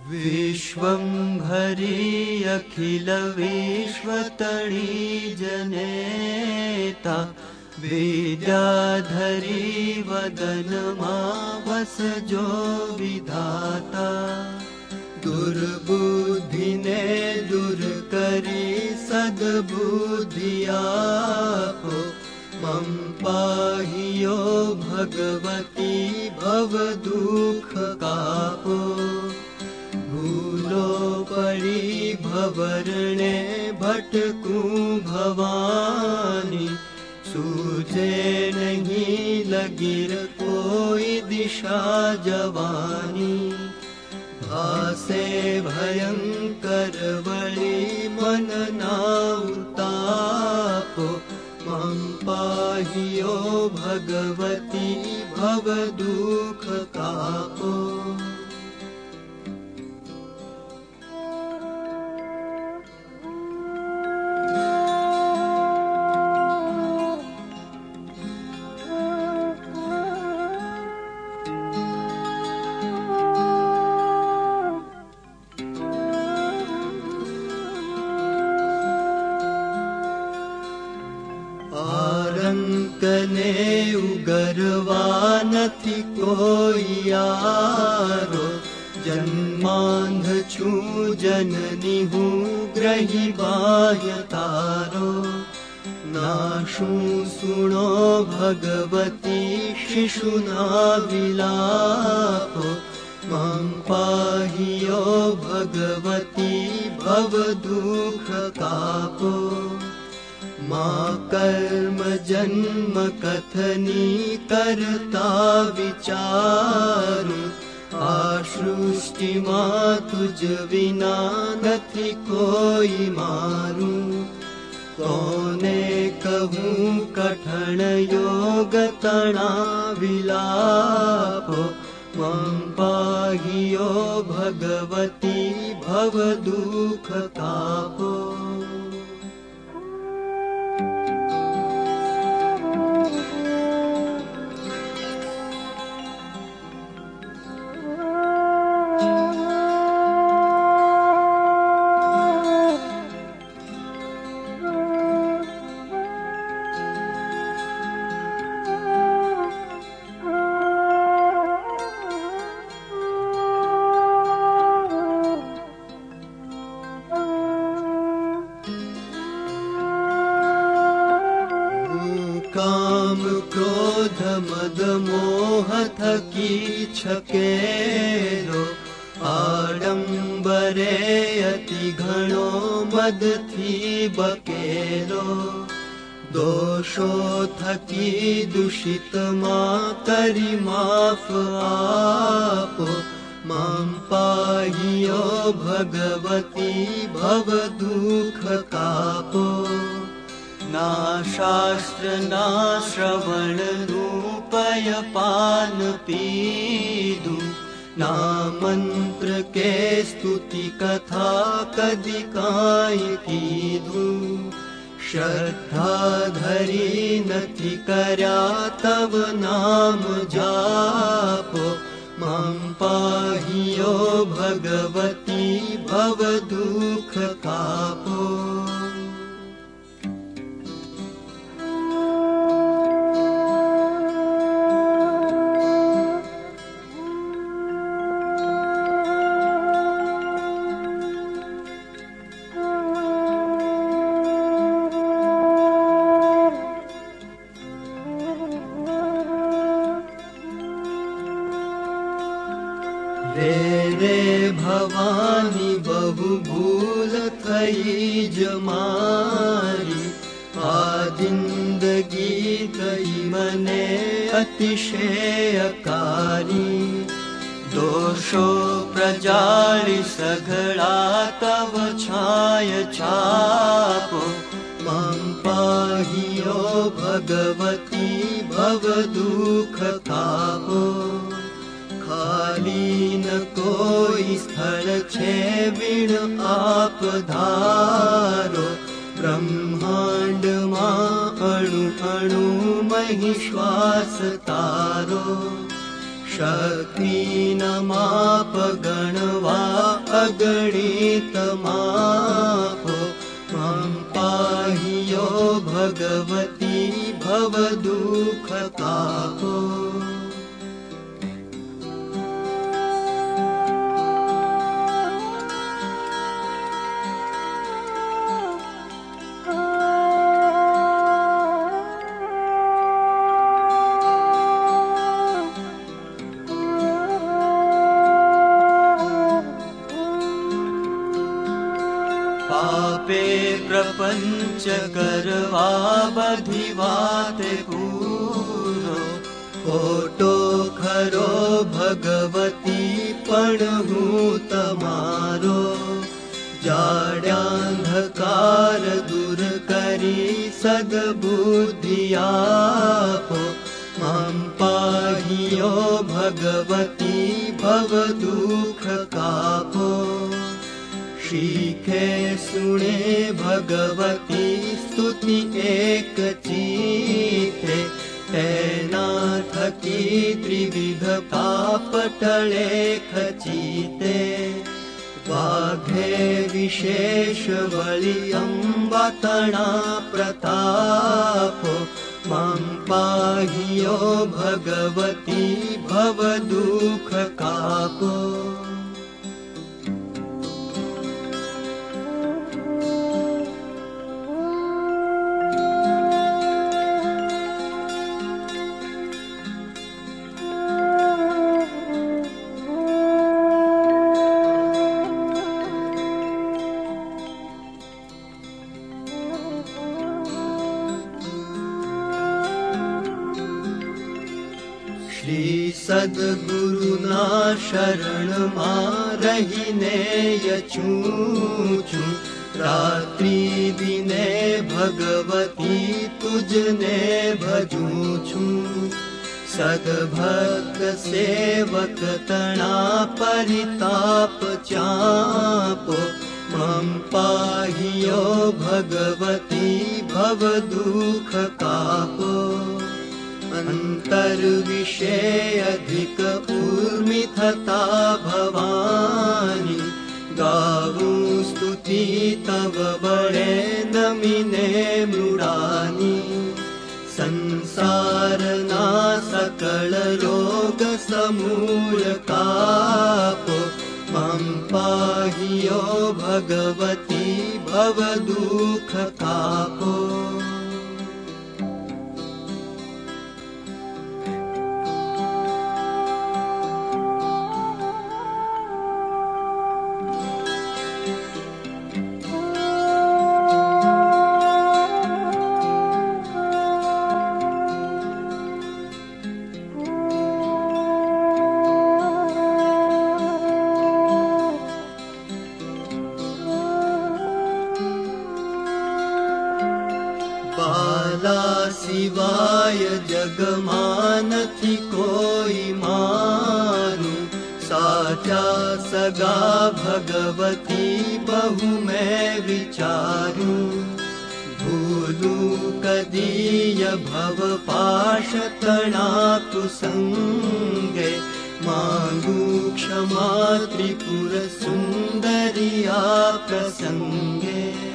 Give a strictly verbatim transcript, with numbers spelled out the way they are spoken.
विश्वंभरी अखिल विश्वतणी जनेता विद्याधरी वदन वसजो विधाता दुर्बुद्धि ने दूर करी सद्बुद्धि आपो मम पाहियो भगवती भव दुख कापो भूलो पड़ी भवरणे भटकूं भवानी सूझे नहीं लगिर कोई दिशा जवानी भासे भयंकर वली मन नाउतापो मम पाहियो भगवती भव दुख कापो आरंकने उगरवा नथी कोई यारो जन्मांध छूं जननी हूँ ग्रही बाह्य तारो नाशू सुनो भगवती शिशुना विलापो मम पाहियो भगवती भव दुख कापो माँ कर्म जन्म कथनी करता विचारू आसृष्टि माँ तुझ विना नथी कोई मारू कोने कहूँ कठण योग तना विलापो मम पाहियो भगवती भव दुख कापो काम क्रोध मद मोह थकी छकेरो आडंबरे अति घणो मद थी बकेरो दोषो थकी दूषित मां करी माफ आपो मम पाहियो भगवती भव दुख कापो ना शास्त्र ना श्रवण रूपय पान पीदू ना मंत्र के स्तुति कथा कदी काई कीधू श्रद्धा धरी नथी कर्या तव नाम जापो मम पाहियो भगवती भव दुख कापो रे रे भवानी बहु भूल थई जमारी आ जिंदगी थई मने अतिशयकारी दोषो प्रजाली सघड़ा तव छाय छापो मम पाहियो भगवती भव दुख कापो खाली न कोई स्थल छे विण आप धारो ब्रह्मांड मां अणु अणु मही श्वास तारो शक्ति न माप गणवा अगणित मापो मां पाहि यो भगवती भव दुःख तापो। पापे प्रपंच करवा बधी वाते पूरो खोटो खरो भगवती पण हूँ तमारो। जाड्यांधकार दूर करी सद्बुद्धि आपो मां पाहि यो भगवती भव दुःख कापो। शीखे सुने भगवती स्तुति एक चीते तेना थकी त्रिविध पाप टले खचीते। वाघे विशेष बलि अम्बा तणा प्रतापो मां पाहि यो भगवती भव दुःख कापो। श्री सद्गुरुना शरण मां रहीने यछूं छूं। रात्रि दिने भगवती तुझने भजूं छूं। सद्भक्त सेवक तणा परिताप चापो मां पाहि यो भगवती भव दुःख कापो। अंतर विषय अधिक ऊर्मि थता भवानी गावूं स्तुति तव बड़े नमिने मृडानी। संसारना सकल रोग समूल कापो मां पाहि यो भगवती भव दुःख कापो। बाला सिवाय जगमां नथी कोई मारू। साचा सगा भगवती बहु मैं विचारूं। भूलूं कदीय भव पाश तणा कुसंगे। मांगू क्षमा त्रिपुर सुंदरिया प्रसंगे।